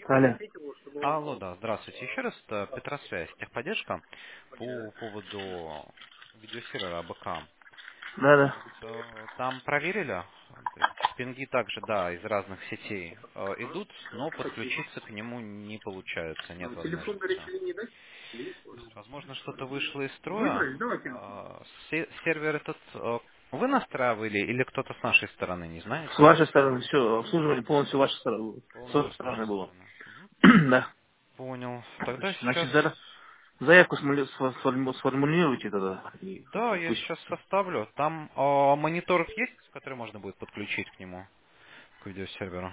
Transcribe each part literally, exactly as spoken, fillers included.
Алло. Алло, да, здравствуйте. Еще раз, это Петросвязь, техподдержка по поводу видеосервера А Б К. Да-да. Вот, э, там проверили, то есть пинги также, да, из разных сетей э, идут, но подключиться к нему не получается, нет возможности. То есть, возможно, что-то вышло из строя. Э, се- Сервер этот э, вы настраивали или кто-то с нашей стороны, не С знаете? вашей стороны все, обслуживание полностью вашей стороны. С Полностью вашей с нашей стороны было. стороны. Мгм. Да. Понял. Тогда сейчас. Значит, зара- заявку смоли- сфо- сформу- сформулируйте тогда. И как Да, бы я пусть. сейчас составлю. Там а, монитор есть, который можно будет подключить к нему, к видеосерверу?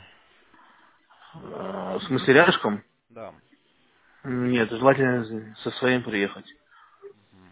э, В смысле рядышком? Да. Нет, желательно со своим приехать, Мгм.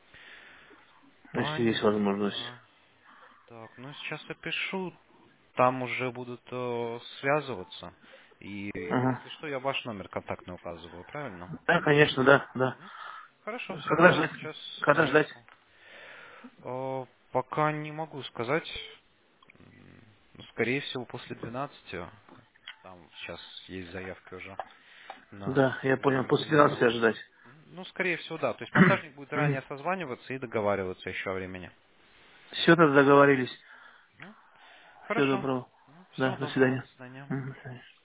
если есть возможность. Понятно. Так, ну сейчас опишу. Там уже будут э, связываться. И Ага. если что, я ваш номер контактный указываю, правильно? Да, конечно, да, да. Мгм. Хорошо, все, Когда тогда ждать? сейчас Когда ждать? заявку. Э, пока не могу сказать. М, ну, скорее всего, после двенадцати. Там сейчас есть заявки уже на Да, я понял. После замену. двенадцати ожидать. Ну, скорее всего, да. То есть монтажник будет Мгм. заранее созваниваться и договариваться еще о времени. Все, тогда договорились. Мгм. Всего Хорошо. доброго. Все, Да, до доброго, свидания. до свидания. Мгм, до свидания.